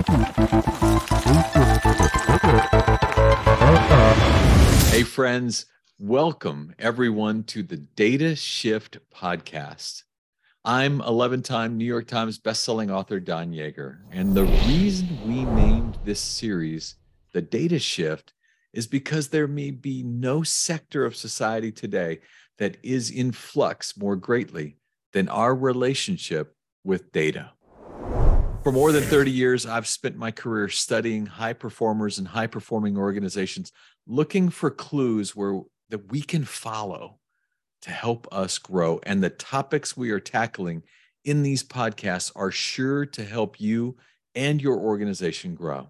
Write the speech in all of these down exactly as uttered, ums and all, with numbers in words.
Hey, friends, welcome everyone to the Data Shift podcast. I'm eleven-time New York Times bestselling author Don Yeager, and the reason we named this series The Data Shift is because there may be no sector of society today that is in flux more greatly than our relationship with data. For more than thirty years, I've spent my career studying high performers and high-performing organizations, looking for clues where that we can follow to help us grow. And the topics we are tackling in these podcasts are sure to help you and your organization grow.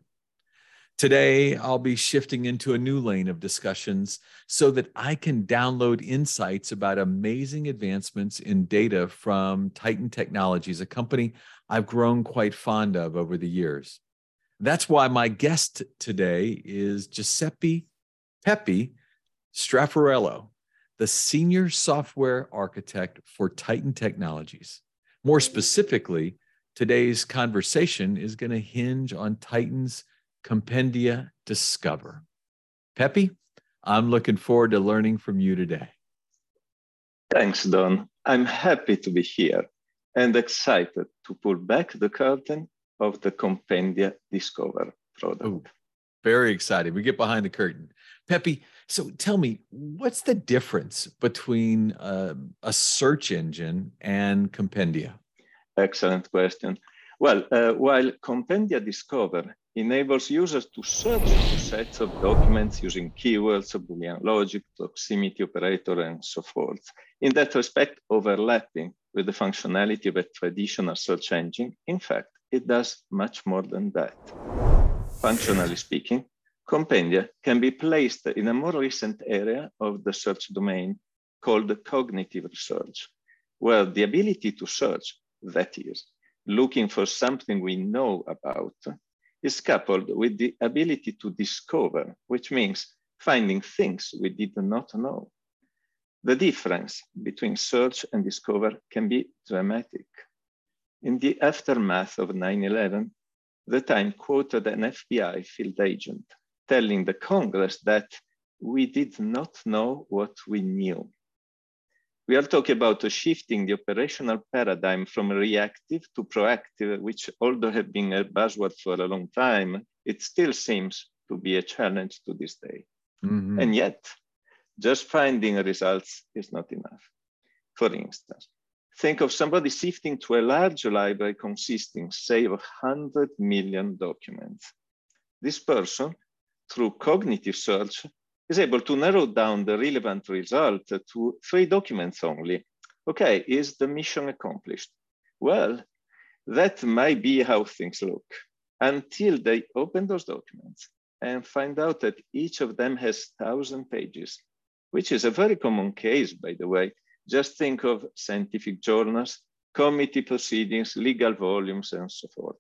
Today, I'll be shifting into a new lane of discussions so that I can download insights about amazing advancements in data from Titan Technologies, a company I've grown quite fond of over the years. That's why my guest today is Giuseppe Pepe Straffarello, the Senior Software Architect for Titan Technologies. More specifically, today's conversation is going to hinge on Titan's Compendia Discover. Pepe, I'm looking forward to learning from you today. Thanks, Don. I'm happy to be here and excited to pull back the curtain of the Compendia Discover product. Ooh, very excited. We get behind the curtain. Pepe, so tell me, what's the difference between uh, a search engine and Compendia? Excellent question. Well, uh, while Compendia Discover enables users to search for sets of documents using keywords, Boolean logic, proximity operator, and so forth, in that respect, overlapping with the functionality of a traditional search engine, in fact, it does much more than that. Functionally speaking, Compendia can be placed in a more recent area of the search domain called cognitive research, where the ability to search, that is, looking for something we know about, is coupled with the ability to discover, which means finding things we did not know. The difference between search and discover can be dramatic. In the aftermath of nine eleven, the Times quoted an F B I field agent telling the Congress that we did not know what we knew. We are talking about shifting the operational paradigm from reactive to proactive, which, although have been a buzzword for a long time, it still seems to be a challenge to this day. Mm-hmm. And yet, just finding results is not enough. For instance, think of somebody sifting through a large library consisting, say, of one hundred million documents. This person, through cognitive search, is able to narrow down the relevant result to three documents only. Okay, is the mission accomplished? Well, that might be how things look until they open those documents and find out that each of them has one thousand pages, which is a very common case, by the way. Just think of scientific journals, committee proceedings, legal volumes, and so forth.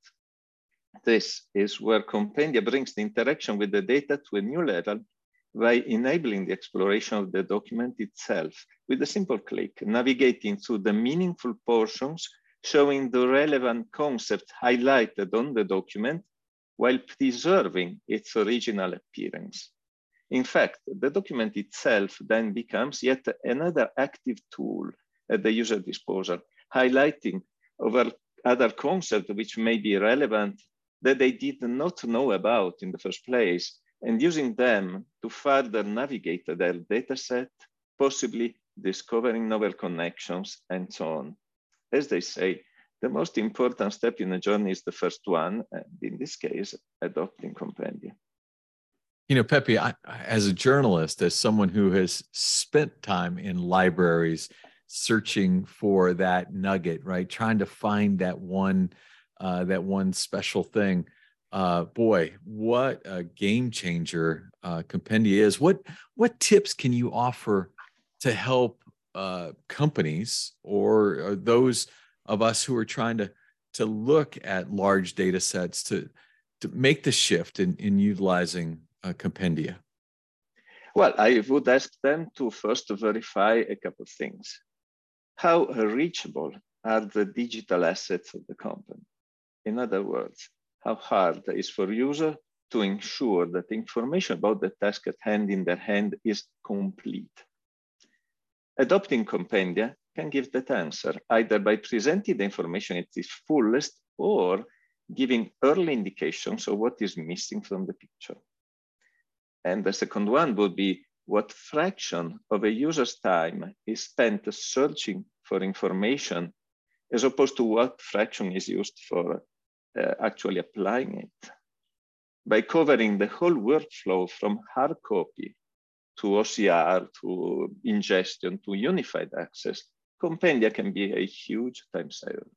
This is where Compendia brings the interaction with the data to a new level by enabling the exploration of the document itself with a simple click, navigating through the meaningful portions, showing the relevant concepts highlighted on the document while preserving its original appearance. In fact, the document itself then becomes yet another active tool at the user disposal, highlighting over other concepts which may be relevant that they did not know about in the first place, and using them to further navigate their data set, possibly discovering novel connections, and so on. As they say, the most important step in a journey is the first one, and in this case, adopting Compendia. You know, Pepe, I, as a journalist, as someone who has spent time in libraries searching for that nugget, right, trying to find that one, uh, that one special thing, Uh, boy, what a game changer uh, Compendia is. What what tips can you offer to help uh, companies or, or those of us who are trying to to look at large data sets to to make the shift in, in utilizing uh, Compendia? Well, I would ask them to first verify a couple of things. How reachable are the digital assets of the company? In other words, how hard it is for users to ensure that the information about the task at hand in their hand is complete. Adopting Compendia can give that answer, either by presenting the information at its fullest or giving early indications of what is missing from the picture. And the second one would be what fraction of a user's time is spent searching for information as opposed to what fraction is used for uh, actually applying it. By covering the whole workflow from hard copy to O C R, to ingestion, to unified access, Compendia can be a huge time saver.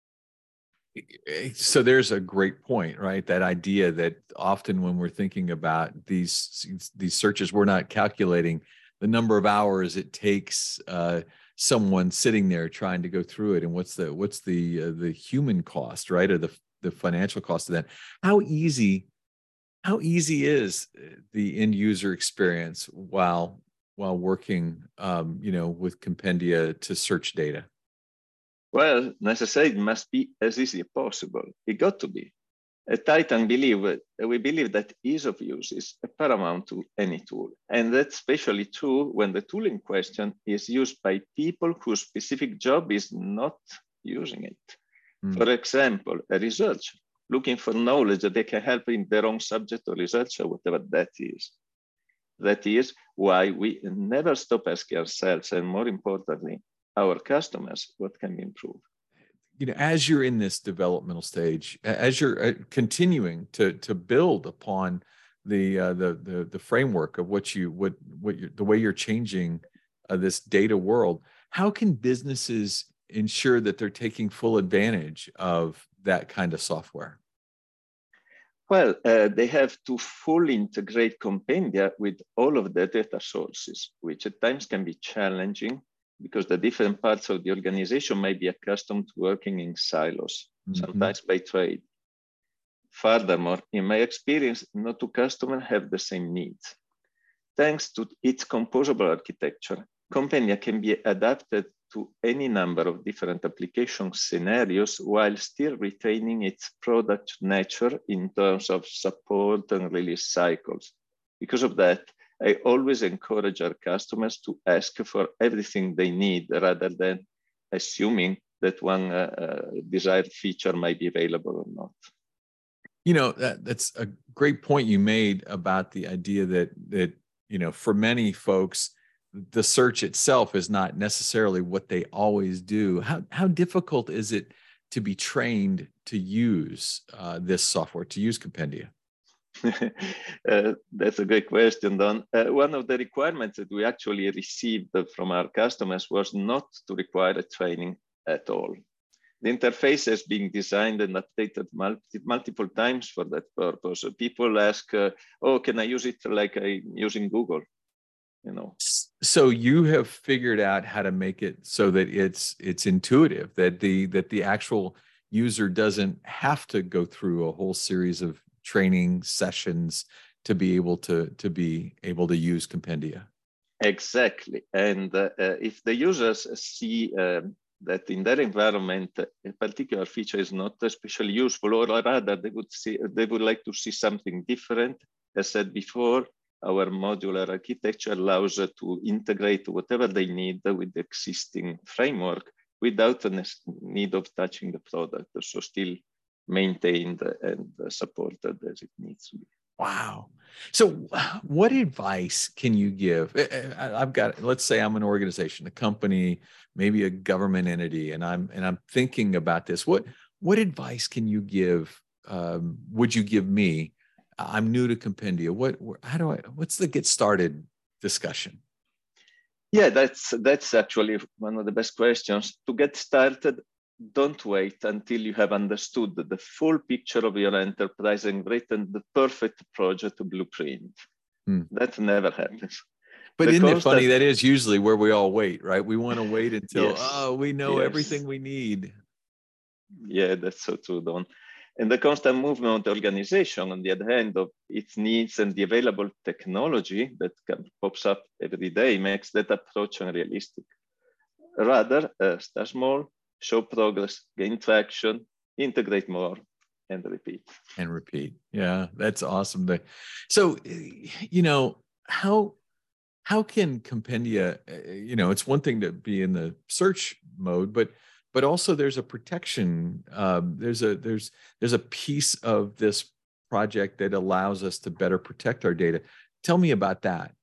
So there's a great point, right? That idea that often when we're thinking about these, these searches, we're not calculating the number of hours it takes uh, someone sitting there trying to go through it, and what's the what's the uh, the human cost, right, or the the financial cost of that. How easy how easy is the end user experience while while working, um, you know, with Compendia to search data? Well, necessarily, it must be as easy as possible. It got to be. At Titan, believe, we believe that ease of use is paramount to any tool. And that's especially true when the tool in question is used by people whose specific job is not using it. Mm. For example, a researcher looking for knowledge that they can help in their own subject or research or whatever that is. That is why we never stop asking ourselves, and more importantly, our customers, what can we improve? You know, as you're in this developmental stage, as you're continuing to to build upon the uh, the, the the framework of what you what what you the way you're changing uh, this data world, how can businesses ensure that they're taking full advantage of that kind of software? Well, uh, they have to fully integrate Compendia with all of the data sources, which at times can be challenging, because the different parts of the organization may be accustomed to working in silos, mm-hmm. sometimes by trade. Furthermore, in my experience, no two customers have the same needs. Thanks to its composable architecture, Compendia can be adapted to any number of different application scenarios while still retaining its product nature in terms of support and release cycles. Because of that, I always encourage our customers to ask for everything they need rather than assuming that one uh, uh, desired feature might be available or not. You know, that, that's a great point you made about the idea that, that, you know, for many folks, the search itself is not necessarily what they always do. How, how difficult is it to be trained to use uh, this software, to use Compendia? uh, that's a great question, Don. Uh, one of the requirements that we actually received from our customers was not to require a training at all. The interface has been designed and updated multi multiple times for that purpose. People ask, uh, oh, can I use it like I'm using Google? You know. So you have figured out how to make it so that it's it's intuitive, that the that the actual user doesn't have to go through a whole series of training sessions to be able to to be able to use Compendia. Exactly, and uh, uh, if the users see uh, that in their environment a particular feature is not especially useful, or rather they would see they would like to see something different, as said before, our modular architecture allows uh, to integrate whatever they need with the existing framework without the need of touching the product, so still maintained and supported as it needs to be. Wow. So what advice can you give? I've got, let's say I'm an organization, a company, maybe a government entity, and I'm and I'm thinking about this. What what advice can you give? Um, would you give me? I'm new to Compendia. What how do I what's the get started discussion? Yeah, that's that's actually one of the best questions. To get started, don't wait until you have understood the full picture of your enterprise and written the perfect project blueprint. Hmm. That never happens. But the isn't it funny? That is usually where we all wait, right? We want to wait until, yes. oh, we know yes. everything we need. Yeah, that's so true, Don. And the constant movement of the organization on the other hand of its needs and the available technology that pops up every day makes that approach unrealistic. Rather, uh, start small, show progress, gain traction, integrate more, and repeat. And repeat. Yeah, that's awesome. So, you know, how how can Compendia, you know, it's one thing to be in the search mode, but but also there's a protection. Um, there's a there's there's a piece of this project that allows us to better protect our data. Tell me about that.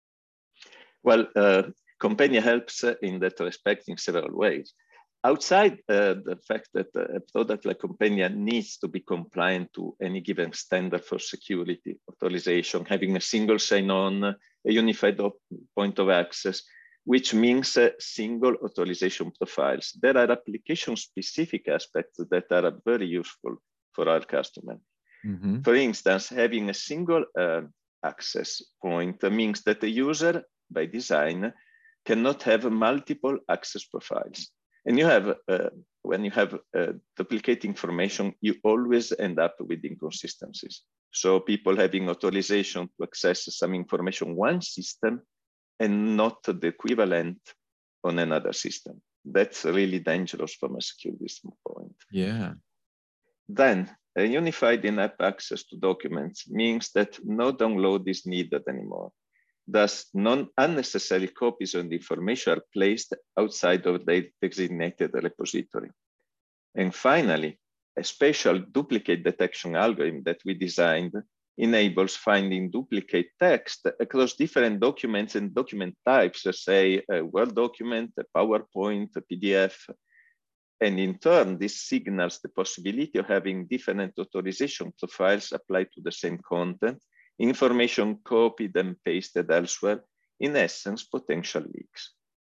Well, uh, Compendia helps in that respect in several ways. Outside uh, the fact that a product like Compendia needs to be compliant to any given standard for security authorization, having a single sign-on, a unified point of access, which means uh, single authorization profiles. There are application-specific aspects that are very useful for our customers. Mm-hmm. For instance, having a single uh, access point means that the user, by design, cannot have multiple access profiles. And you have, uh, when you have uh, duplicate information, you always end up with inconsistencies. So people having authorization to access some information one system and not the equivalent on another system. That's really dangerous from a security standpoint. Yeah. Then a unified in-app access to documents means that no download is needed anymore. Thus, non-unnecessary copies of the information are placed outside of the designated repository. And finally, a special duplicate detection algorithm that we designed enables finding duplicate text across different documents and document types, let's say a Word document, a PowerPoint, a P D F. And in turn, this signals the possibility of having different authorization profiles applied to the same content, information copied and pasted elsewhere, in essence, potential leaks.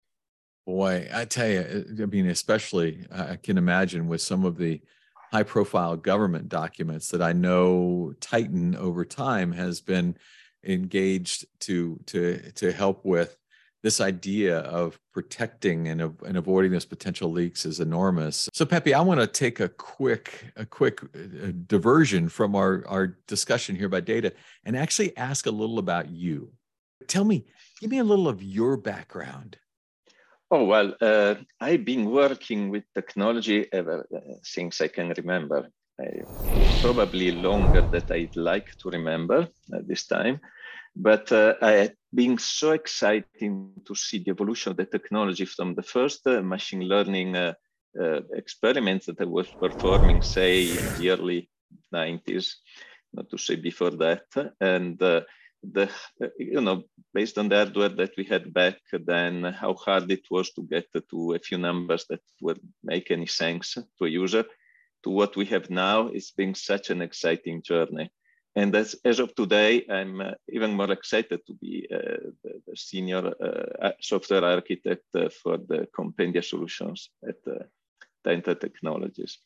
Boy, I tell you, I mean, especially I can imagine with some of the high profile government documents that I know Titan over time has been engaged to, to, to help with. This idea of protecting and, and avoiding those potential leaks is enormous. So Pepe, I want to take a quick, a quick diversion from our, our discussion here about data and actually ask a little about you. Tell me, give me a little of your background. Oh, well, uh, I've been working with technology ever uh, since I can remember. I, probably longer than I'd like to remember at this time. But uh, I had been so exciting to see the evolution of the technology from the first uh, machine learning uh, uh, experiments that I was performing, say, in the early nineties, not to say before that. And uh, the, uh, you know, based on the hardware that we had back then, how hard it was to get to a few numbers that would make any sense to a user, to what we have now, it's been such an exciting journey. And as, as of today, I'm uh, even more excited to be uh, the, the senior uh, software architect uh, for the Compendia solutions at uh, Tenta Technologies.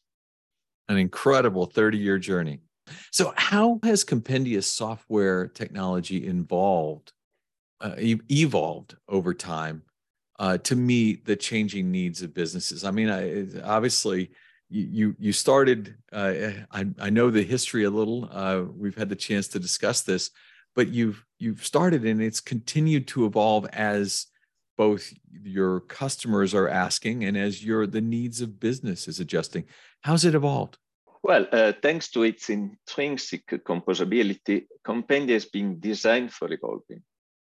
An incredible thirty-year journey. So how has Compendia's software technology involved, uh, evolved over time uh, to meet the changing needs of businesses? I mean, I, obviously, You you started. Uh, I I know the history a little. Uh, we've had the chance to discuss this, but you've you've started and it's continued to evolve as both your customers are asking and as your the needs of business is adjusting. How's it evolved? Well, uh, thanks to its intrinsic composability, Compendia is being designed for evolving.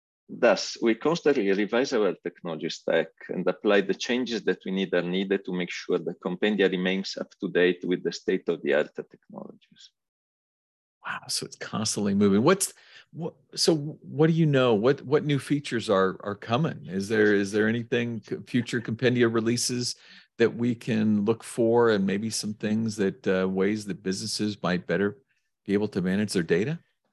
Thus, we constantly revise our technology stack and apply the changes that we need are needed to make sure that Compendia remains up to date with the state-of-the-art technologies. Wow! So it's constantly moving. What's what? So what do you know? What what new features are are coming? Is there is there anything future Compendia releases that we can look for, and maybe some things that uh, ways that businesses might better be able to manage their data?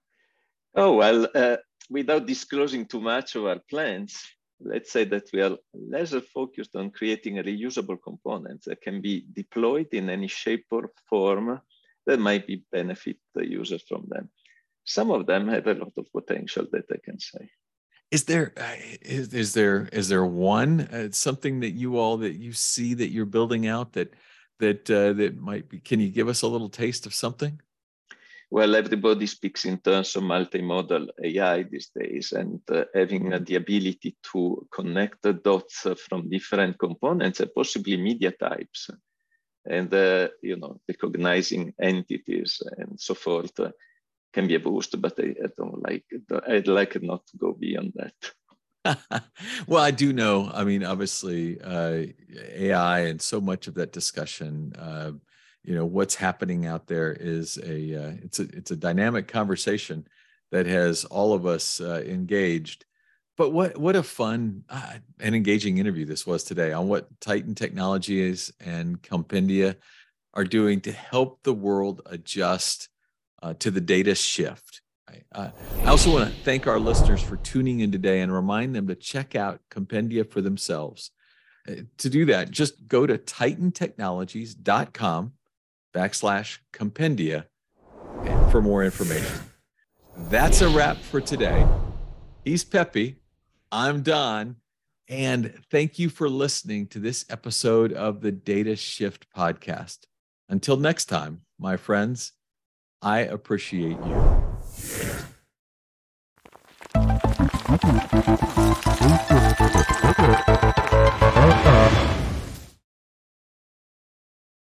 Oh well. Uh, Without disclosing too much of our plans, let's say that we are laser focused on creating a reusable components that can be deployed in any shape or form that might be benefit the users from them. Some of them have a lot of potential that I can say. Is there is, is there is there one uh, something that you all that you see that you're building out that that uh, that might be? Can you give us a little taste of something? Well, everybody speaks in terms of multimodal A I these days, and uh, having uh, the ability to connect the dots uh, from different components and possibly media types and uh, you know, recognizing entities and so forth uh, can be a boost. But I, I don't like it. I'd like it not to go beyond that. Well, I do know. I mean, obviously, uh, A I and so much of that discussion. Uh, you know, what's happening out there is a uh, it's a it's a dynamic conversation that has all of us uh, engaged. But what what a fun uh, and engaging interview this was today on what Titan Technologies and Compendia are doing to help the world adjust uh, to the data shift. Uh, I also want to thank our listeners for tuning in today and remind them to check out Compendia for themselves. Uh, to do that, just go to titantechnologies.com backslash Compendia for more information. That's a wrap for today. He's Pepe. I'm Don. And thank you for listening to this episode of the Data Shift Podcast. Until next time, my friends, I appreciate you.